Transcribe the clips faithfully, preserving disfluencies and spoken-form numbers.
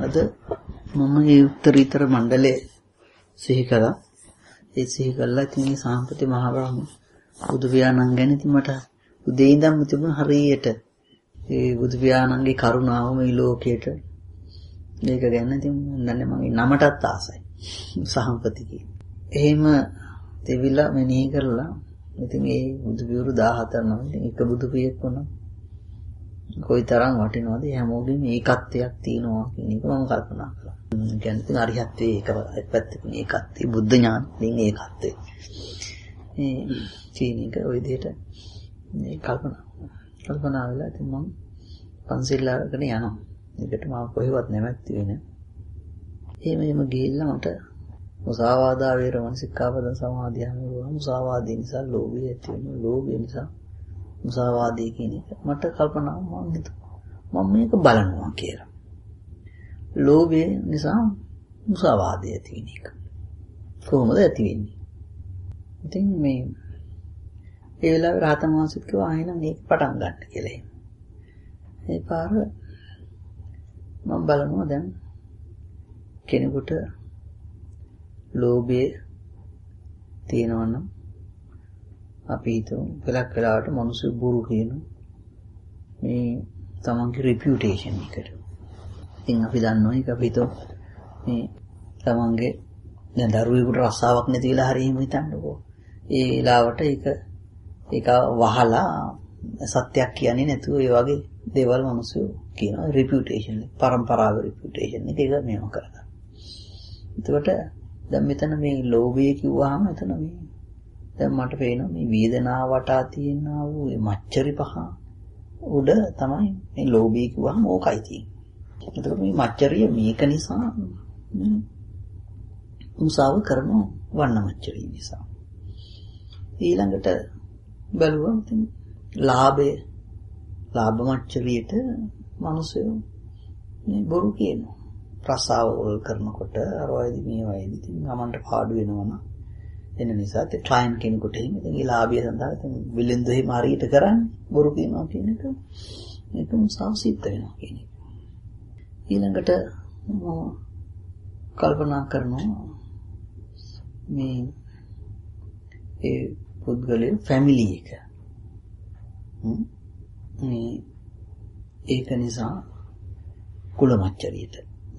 අද මම මේ උත්තරීතර මණ්ඩලයේ සිහි කළා. ඒ සිහි කළා ඉතින් මේ සාම්පති මහ බ්‍රහ්ම බුදු පියාණන් ගැන ඉතින් මට උදේ ඉඳන්ම තිබුණ හරියට ඒ බුදු පියාණන්ගේ කරුණාව මේ ලෝකයට මේක ගැන ඉතින් නන්නේ මගේ නමටත් ආසයි. සාම්පති කියන. එහෙම දෙවිලා මෙනෙහි කරලා ඉතින් ඒ බුදු පියවරු දාහතර නම් ඉතින් එක බුදු පියෙක් වුණා. කොයිතරම් වටිනවද හැමෝගෙම ඒකත්වයක් තියෙනවා කියන එක මම කල්පනා කළා. කියන්නේ ඉතින් අරිහත්ත්වයේ එක පැත්තකින් ඒකත්වයේ බුද්ධ ඥානයෙන් ඒකත්වයේ. මේ කියන එක ওই විදිහට මේ කල්පනා කල්පනා වෙලා ඉතින් මම පන්සිල් අරගෙන යනවා. ඒකට මම කොහෙවත් නැවැත්ති වෙන්නේ. එහෙම එහෙම ගිහිල්ලා මට මුසාවාදා වේරමණී සික්ඛාපද සමාදියාම වුණා. මුසාවාදී නිසා ලෝභය ඇති වෙනවා. ලෝභය නිසා මුසාවාදී කියන එක මට කල්පනා වුණා මම මම මේක බලනවා කියලා. ලෝභය නිසා මුසාවාදී ඇති වෙන එක. කොහොමද ඇති වෙන්නේ? ඉතින් මේ ඒ වෙලාවේ රහතන් වහන්සේත් කිව්වා ආයෙනම් මේක පටන් ගන්න කියලා. ඒ පාර මම බලනවා දැන් කෙනෙකුට ලෝභය තියෙනවා නම් අපි හිතමු ගලක් වෙලාවට මිනිස්සු බොරු කියන මේ තමන්ගේ රෙපියුටේෂන් එකට. ඉතින් අපි දන්නවා ඒක අපි හිතමු මේ තමන්ගේ දැන් දරුවෙකුට රස්සාවක් නැති වෙලා හරි එහෙම හිතන්නකෝ. ඒ වෙලාවට ඒක ඒක වහලා සත්‍යයක් කියන්නේ නැතුව ඒ වගේ දේවල් මිනිස්සු කියනවා රෙපියුටේෂන් එක. පරම්පරාව රෙපියුටේෂන් එක ඒක මේව කරගන්න. එතකොට දැන් මෙතන මේ ලෝභය කිව්වහම එතන මේ දැන් මට පේනවා මේ වේදනාව වටා තියෙනා වූ මේ මච්චරි පහ උඩ තමයි මේ ලෝභය කිව්වහම ඕකයි තියෙන්නේ. එතකොට මේ මච්චරිය මේක නිසා මුසාව කරනවා වන්න මච්චරිය නිසා. ඊළඟට බැලුවා ඉතින් ලාභය ලාභ මච්චරියට මිනිස්සු මේ බොරු කියනවා. රසාව වල කරනකොට අර වයිදි මේ වයිදි ඉතින් ගමන්ට පාඩු වෙනවනම් එන නිසා ඒ ක්ලයන්ට් කෙනෙකුට එහෙම ඉතින් ඒ ලාභය සඳහා ඉතින් විලෙන්දු එහෙම හරියට කරන්නේ බොරු කියනවා කියන එක මේක මුසාව සිද්ධ වෙනවා කියන එක. ඊළඟට මම කල්පනා කරනවා මේ ඒ පුද්ගලයේ ෆැමිලි එක. මේ ඒක නිසා කුල මච්චරියට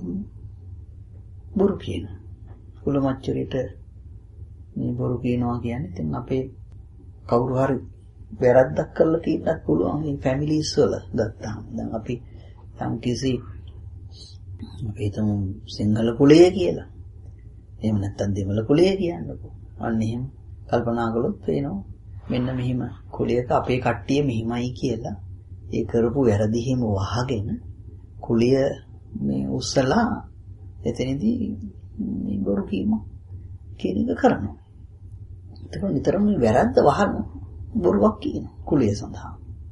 බොරු කියන කුල මච්චරියට මේ බොරු කියනවා කියන්නේ ඉතින් අපේ කවුරු හරි වැරද්දක් කරලා තියෙන්නත් පුළුවන් මේ ෆැමිලිස් වල ගත්තාම. දැන් අපි යම් කිසි අපි හිතමු සිංහල කුලය කියලා. එහෙම නැත්නම් දෙමළ කුලය කියන්නකෝ. අන්න එහෙම කල්පනා කළොත් පේනවා මෙන්න මෙහිම කුලයක අපේ කට්ටිය මෙහිමයි කියලා ඒ කරපු වැරදි හිම වහගෙන කුලිය මේ උස්සලා එතනදී මේ බොරු කීම කියන එක කරනවා. ඒක නිතරම මේ වැරද්ද වහන බොරුවක් කියන කුලිය සඳහා.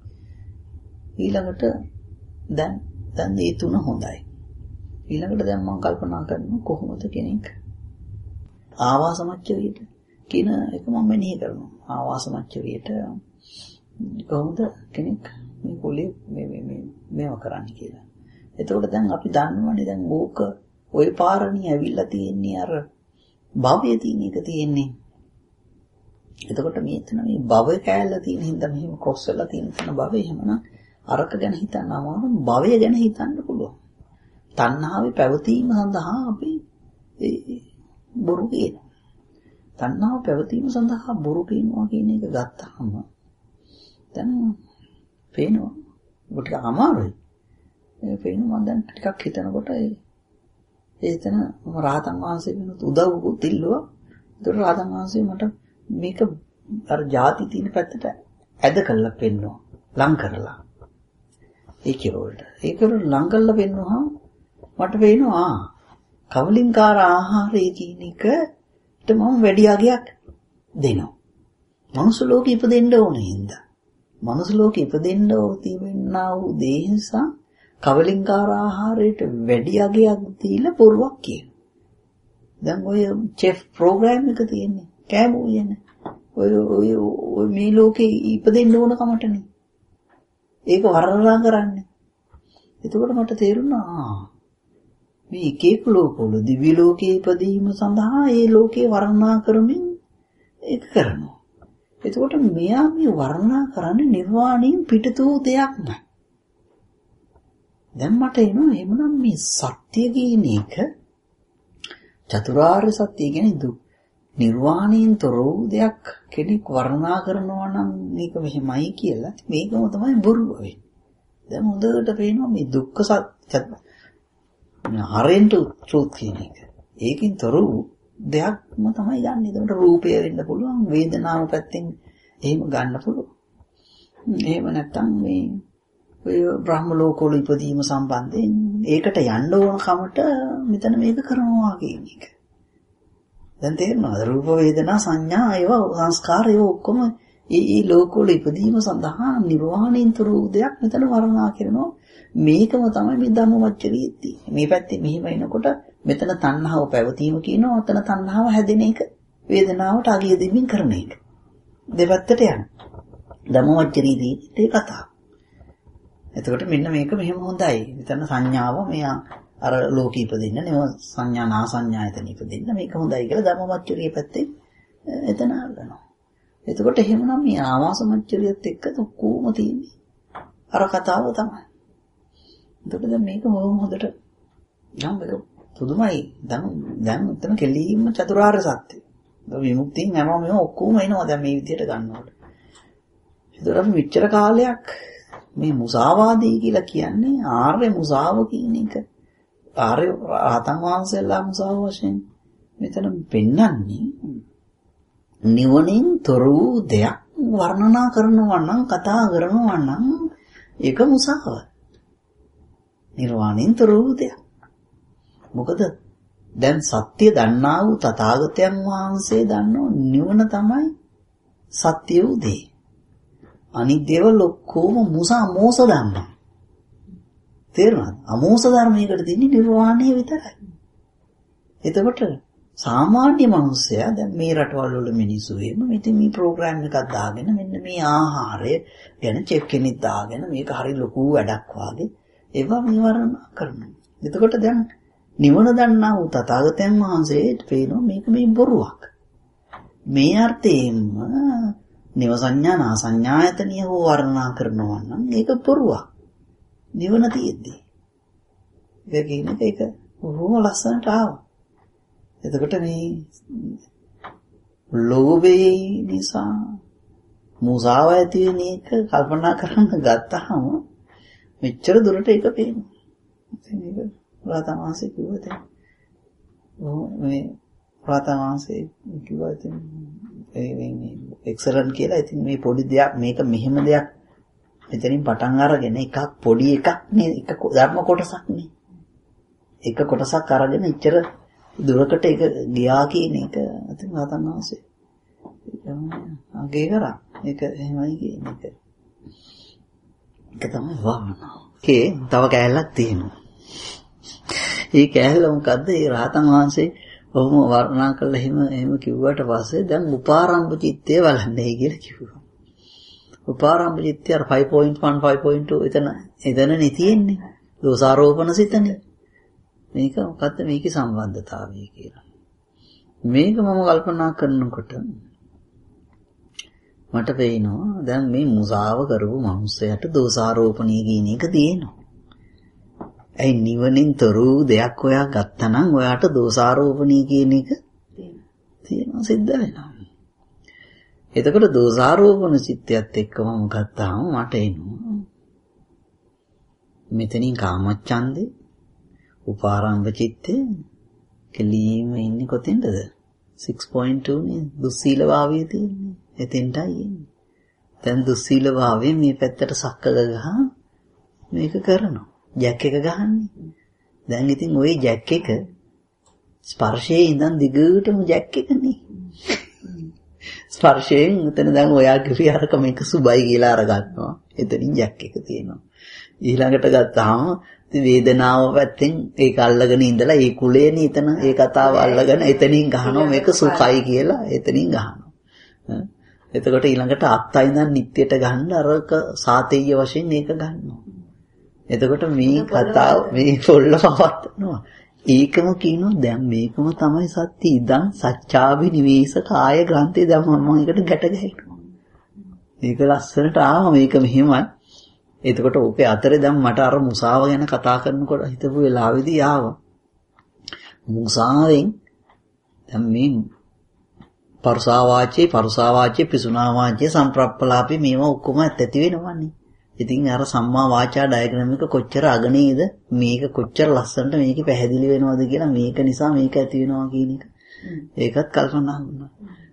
ඊළඟට දැන් දැන් මේ තුන හොඳයි. ඊළඟට දැන් මම කල්පනා කරනවා කොහොමද කෙනෙක් ආවාස මච්චරියට කියන එක මම මෙනෙහි කරනවා. ආවාස මච්චරියට කොහොමද කෙනෙක් මේ කුලිය මේ මේ මේ මේව කරන්නේ කියලා. එතකොට දැන් අපි දන්නවනේ දැන් ඕක ওই පාරණිය ඇවිල්ලා තියෙන්නේ අර භවයේ තියෙන එක තියෙන්නේ. එතකොට මේ එතන මේ භවය කැලලා තියෙන හින්දා මෙහෙම ක්‍රොස් වෙලා තියෙන තන භවය එහෙමනම් අරක ගැන හිතන්න අමාරු භවය ගැන හිතන්න පුළුවන්. තණ්හාවේ පැවතීම සඳහා අපි බොරු කියනවා. තණ්හාව පැවතීම සඳහා බොරු කියනවා කියන එක ගත්තාම දැන් පේනවා ඔකට අමාරුයි. ඒ පේනවා මම දැන් ටිකක් හිතනකොට ඒ එතන මම රහතන් වහන්සේ වෙනුත් උදව්කුත් ඉල්ලුවා. ඒතර රහතන් වහන්සේ මට මේක අර ಜಾති තියෙන පැත්තට ඇද කළා පෙන්නවා. ලං කරලා. ඒ කිරෝල්ට. ඒක ලං කරලා පෙන්නවා මට පේනවා කවලින්කාර ආහාරය කියන එකට මම වැඩි අගයක් දෙනවා. මනුස්ස ලෝකෙ ඉපදෙන්න ඕනේ හින්දා. මනුස්ස ලෝකෙ ඉපදෙන්න ඕතිවෙන්නා වූ දේ නිසා කවලින්කාර ආහාරයට වැඩි අගයක් දීලා බොරුවක් කියන. දැන් ඔය චෙෆ් ප්‍රෝග්‍රෑම් එක තියෙන්නේ කෑමෝ යන්නේ. ඔය ඔය ඔය මේ ලෝකේ ඉපදෙන්න ඕන කමටනේ. ඒක වරදලා කරන්නේ. එතකොට මට තේරුණා මේ එක එක ලෝකවල දිව්‍ය ලෝකයේ ඉපදීම සඳහා ඒ ලෝකේ වර්ණනා කරමින් ඒක කරනවා. එතකොට මෙයා මේ වර්ණනා කරන්නේ නිර්වාණයෙන් පිටතෝ දෙයක් නෑ. දැන් මට එනවා එහෙමනම් මේ සත්‍ය කියන එක චතුරාර්ය සත්‍ය කියන්නේ දුක් නිර්වාණයෙන් තොර වූ දෙයක් කෙනෙක් වර්ණනා කරනවා නම් මේක මෙහෙමයි කියලා මේකම තමයි බොරුව වෙන්නේ. දැන් හොඳට පේනවා මේ දුක්ඛ සත්‍ය හරෙන් ට්‍රූත් කියන එක. ඒකෙන් තොර වූ දෙයක්ම තමයි ගන්න. ඒකට රූපය වෙන්න පුළුවන්, වේදනාව පැත්තෙන් එහෙම ගන්න පුළුවන්. එහෙම නැත්නම් මේ ඔය බ්‍රහ්ම ලෝකවල ඉපදීම සම්බන්ධයෙන් ඒකට යන්න ඕන කමට මෙතන මේක කරනවා කියන එක. දැන් තේරෙනවද? රූප වේදනා සංඥා ඒවා සංස්කාර ඒවා ඔක්කොම ඒ ඒ ලෝකවල ඉපදීම සඳහා නිර්වාණින්තර වූ දෙයක් මෙතන වර්ණනා කරනවා. මේකම තමයි මේ ධම්මවච්චරියේ තියෙන්නේ. මේ පැත්තේ මෙහිම එනකොට මෙතන තණ්හාව පැවතීම කියනවා. ඔතන තණ්හාව හැදෙන එක වේදනාවට අගිය දෙමින් කරන එක. දෙපැත්තට යන. ධම්මවච්චරියේදී ඒ කතාව. එතකොට මෙන්න මේක මෙහෙම හොඳයි. මෙතන සංඥාව මෙයා අර ලෝක ඉපදින්න නෙව සංඥා නා සංඥායතන ඉපදින්න මේක හොඳයි කියලා ධම්මවච්චරිය පැත්තේ එතන අල්ලනවා. එතකොට එහෙමනම් මේ ආවාස මච්චරියත් එක්ක කොහොම තියෙන්නේ? අර කතාව තමයි. එතකොට දැන් මේක බොහොම හොඳට නම් මේක පුදුමයි. දැන් දැන් උතන කෙලින්ම චතුරාර්ය සත්‍ය. විමුක්තියෙන් යනවා මේ ඔක්කොම එනවා දැන් මේ විදිහට ගන්නකොට. ඒතර අපි මෙච්චර කාලයක් මේ මුසාවාදී කියලා කියන්නේ ආර්ය මුසාව කියන එක. ආර්ය රහතන් වහන්සේලා මුසාව වශයෙන් මෙතන පෙන්වන්නේ නිවනින් තොර වූ දෙයක් වර්ණනා කරනවා නම් කතා කරනවා නම් ඒක මුසාව. නිර්වාණයෙන් තොර වූ දෙයක්. මොකද දැන් සත්‍ය දන්නා වූ තථාගතයන් වහන්සේ දන්නෝ නිවන තමයි සත්‍ය වූ දේ. අනිත් දේවල් ඔක්කොම මුසා මෝස දන්නවා. තේරුණාද? අමෝස ධර්මයකට දෙන්නේ නිර්වාණය විතරයි. එතකොට සාමාන්‍ය මිනිස්සයා දැන් මේ රටවල් වල මිනිස්සු එහෙම ඉතින් මේ ප්‍රෝග්‍රෑම් එකක් දාගෙන මෙන්න මේ ආහාරය ගැන චෙක් කෙනෙක් දාගෙන මේක හරි ලොකු වැඩක් වාගේ ඒවා නිවරණ කරනවා. එතකොට දැන් නිවන දන්නා වූ තථාගතයන් වහන්සේට පේනවා මේක මේ බොරුවක්. මේ අර්ථයෙන්ම නිව සංඥා නා සංඥායතනිය හෝ වර්ණනා කරනවා නම් ඒක බොරුවක්. නිවන තියෙද්දි. ඒක කියන්නේ ඒක බොහොම ලස්සනට ආවා. එතකොට මේ ලෝභය නිසා මුසාව ඇති වෙන එක කල්පනා කරන්න ගත්තාම මෙච්චර දුරට ඒක පේනවා. ඉතින් ඒක රහතන් වහන්සේ කිව්වද මේ රහතන් වහන්සේ කිව්වා ඉතින් ඒ මේ එක්සලන්ට් කියලා. ඉතින් මේ පොඩි දෙයක් මේක මෙහෙම දෙයක් මෙතනින් පටන් අරගෙන එකක් පොඩි එකක් නේ එක ධර්ම කොටසක් නේ. එක කොටසක් අරගෙන ඉච්චර දුරකට ඒක ගියා කියන එක ඉතින් රහතන් වහන්සේ අගේ කරා. ඒක එහෙමයි කියන එක. ඒක තමයි වහනවා. ඒ තව කෑල්ලක් තියෙනවා. ඒ කෑල්ල මොකද්ද? ඒ රහතන් වහන්සේ ඔහොම වර්ණනා කළා එහෙම එහෙම කිව්වට පස්සේ දැන් උපාරම්භ චිත්තය බලන්නේ කියලා කිව්වා. උපාරම්භ චිත්තය අර five point one five point two එතන එතනනේ තියෙන්නේ. දෝසාරෝපණ සිතනේ. මේක මොකද්ද මේකේ සම්බන්ධතාවය කියලා. මේක මම කල්පනා කරනකොට මට පේනවා දැන් මේ මුසාව කරපු මිනිස්සයාට දෝසාරෝපණය කියන එක තියෙනවා. ඒ නිවනින් තොර වූ දෙයක් ඔයා ගත්තනම් ඔයාට දෝසාරෝපණය කියන එක තියෙනවා සිද්ධ වෙනවා. එතකොට දෝසාරෝපණ චිත්තයත් එක්කම ගත්තාම මට එනවා මෙතනින් කාමච්ඡන්දේ උපාරම්භ චිත්තේ කෙලීම ඉන්නේ කොතෙන්ද? six point two නේ දුස්සීල භාවයේ තියෙන්නේ. එතෙන්ටයි එන්නේ. දැන් දුස්සීල භාවයෙන් මේ පැත්තට සක්කල ගහා මේක කරනවා. ජැක් එක ගහන්නේ. දැන් ඉතින් ওই ජැක් එක ස්පර්ශයේ ඉඳන් දිගටම ජැක් එකනේ. ස්පර්ශයෙන් උතන දැන් ඔයා කිව්වේ අරක මේක සුබයි කියලා අර ගන්නවා. එතනින් ජැක් එක තියෙනවා. ඊළඟට ගත්තාම වේදනාව පැත්තෙන් ඒක අල්ලගෙන ඉඳලා ඒ කුලේනේ එතන ඒ කතාව අල්ලගෙන එතනින් ගහනවා මේක සුඛයි කියලා එතනින් ගහනවා. එතකොට ඊළඟට අත්තයි ඉඳන් නිට්ටයට ගන්න අරක සාතේය වශයෙන් මේක ගන්නවා. එතකොට මේ කතාව මේ පොල්ල පවත්නවා. ඒකම කියනවා දැන් මේකම තමයි සත්‍ය. ඉදන් සච්චාවි නිවේස කාය ග්‍රන්ථේ දැන් මම එකට ගැට ගැහෙනවා. මේක ලස්සනට ආවා මේක මෙහෙමයි. එතකොට ඕකේ අතරේ දැන් මට අර මුසාව ගැන කතා කරනකොට හිතපු වෙලාවේදී ආවා. මුසාවෙන් දැන් මේ පරුසා වාචේ පරුසා වාචේ පිසුනා වාචේ සම්ප්‍රප්පලාපේ මේවා ඔක්කොම ඇති වෙනවනේ. ඉතින් අර සම්මා වාචා ඩයග්‍රෑම් එක කොච්චර අගනේද මේක කොච්චර ලස්සනට මේක පැහැදිලි වෙනවද කියලා මේක නිසා මේක ඇති වෙනවා කියන එක ඒකත් කල්පනා කරනවා.